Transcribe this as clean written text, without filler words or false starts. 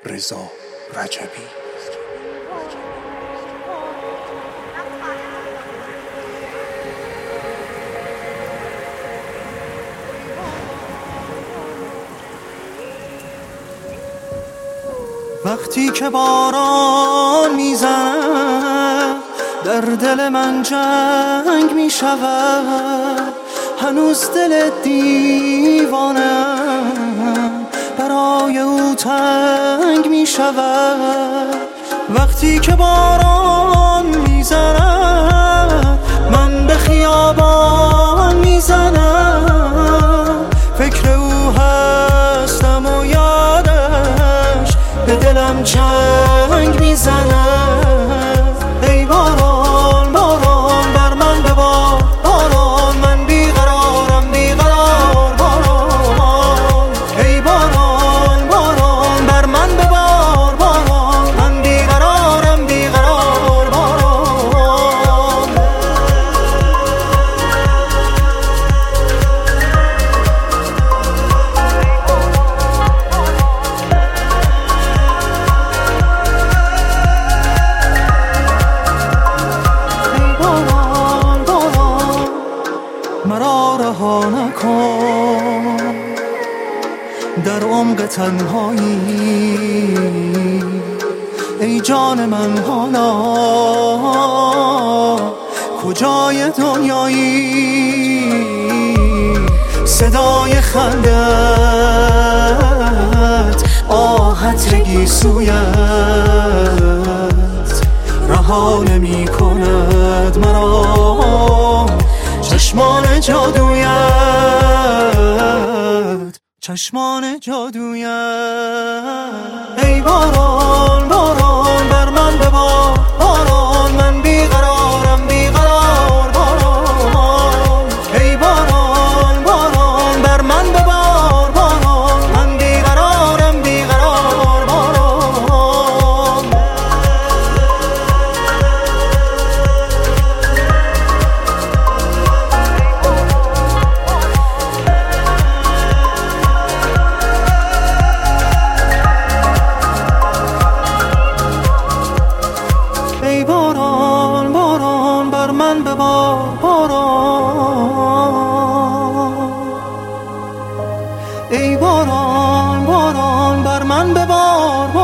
رضا رجبی. وقتی که باران میزند در دل من جنگ میشود، هنوز دل دیوانم برای او تنگ میشود. وقتی که باران میزند من به خیابان میزنم، فکر او هستم و یادش به دلم چنگ میزنم. ای باران باران بر من ببار، باران من بیقرارم بیقرار باران. ای باران باران بر من ببار، باران من بیقرارم بیقرار باران. مرا رها نکن در عمق تنهایی، ای جان من حالا کجای دنیایی؟ صدای خندت آهت گیسویت رها نمی کند مرا، چشمان جادویت چشمان جادویت. ای باران باران بر من ببار، باران من بیقرارم بیقرار باران. ای باران باران بر من ببار، باران من بیقرارم بیقرار باران. ای باران باران بر من ببار، باران. ای باران باران بر من ببار، باران.